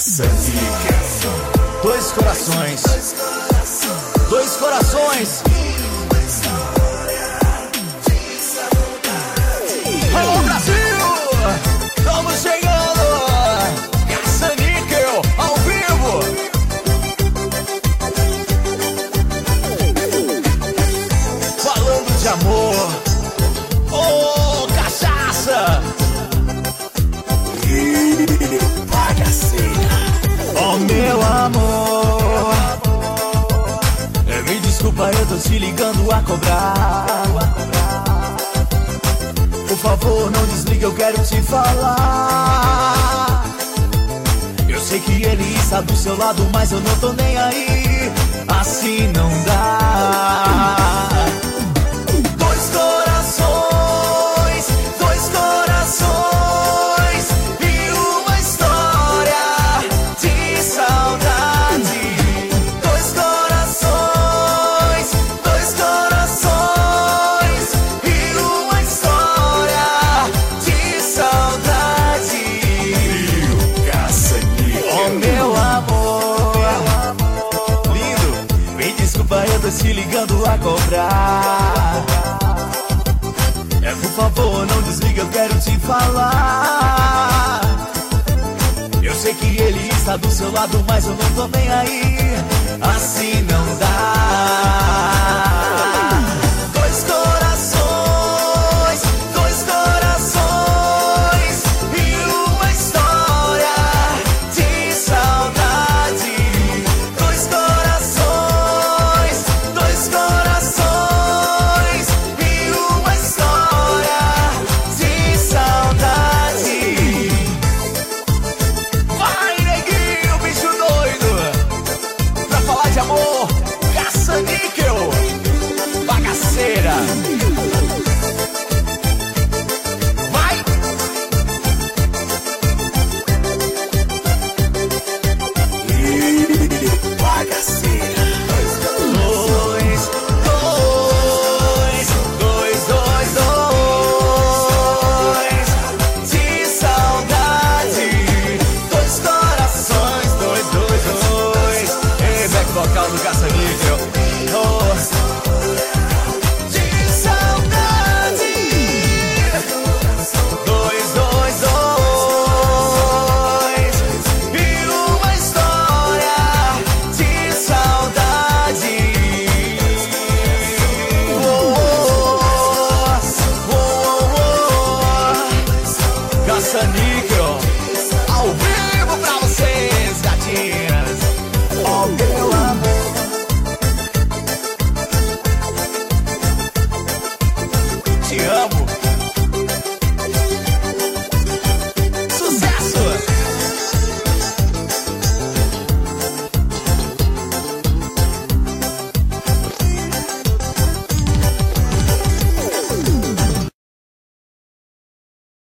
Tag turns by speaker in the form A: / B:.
A: Caça-níquel. Dois corações. Dois corações. Alô, Brasil! Estamos chegando! Caça-níquel ao vivo! Falando de amor. Oh, cachaça! Bagaceira. Oh, meu amor, me desculpa, eu tô te ligando a cobrar. Por favor, não desliga, eu quero te falar. Eu sei que ele está do seu lado, mas eu não tô nem aí. Assim não dá. Dois corações, dois corações e uma história de saudade. Dois corações e uma história de saudade. Caça-níquel. Oh, meu amor, lindo, me desculpa, eu tô te ligando a cobrar. Por favor, não desliga, eu quero te falar. Eu sei que ele está do seu lado, mas eu não tô nem aí. Assim não dá.